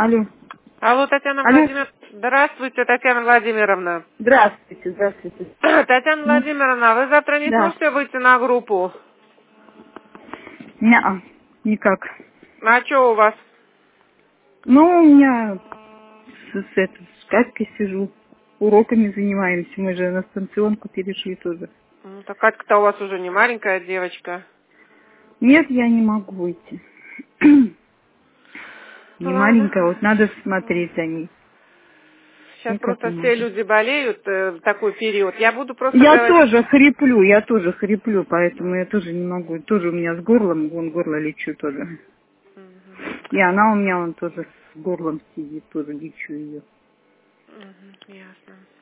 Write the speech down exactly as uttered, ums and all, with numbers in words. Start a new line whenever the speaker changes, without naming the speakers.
Алло.
Алло, Татьяна
Алло.
Владимировна. Здравствуйте, Татьяна Владимировна.
Здравствуйте, здравствуйте.
Татьяна
Ну,
Владимировна, вы завтра не
да.
сможете выйти на группу?
Неа, никак.
А что у вас?
Ну, у меня с, с, этой, с Катькой сижу, уроками занимаемся. Мы же на станционку перешли тоже.
Ну, так Катька-то у вас уже не маленькая девочка.
Нет, я не могу выйти. Не маленькая,
Ладно.
вот надо смотреть за ней.
Сейчас
Никак
просто
не
все
могу.
люди болеют э, в такой период. Я буду просто
Я
говорить...
тоже хриплю, я тоже хриплю, поэтому я тоже не могу. Тоже у меня с горлом, вон горло лечу тоже.
Мгм.
И она у меня, он тоже с горлом сидит, тоже лечу ее.
Мгм, ясно.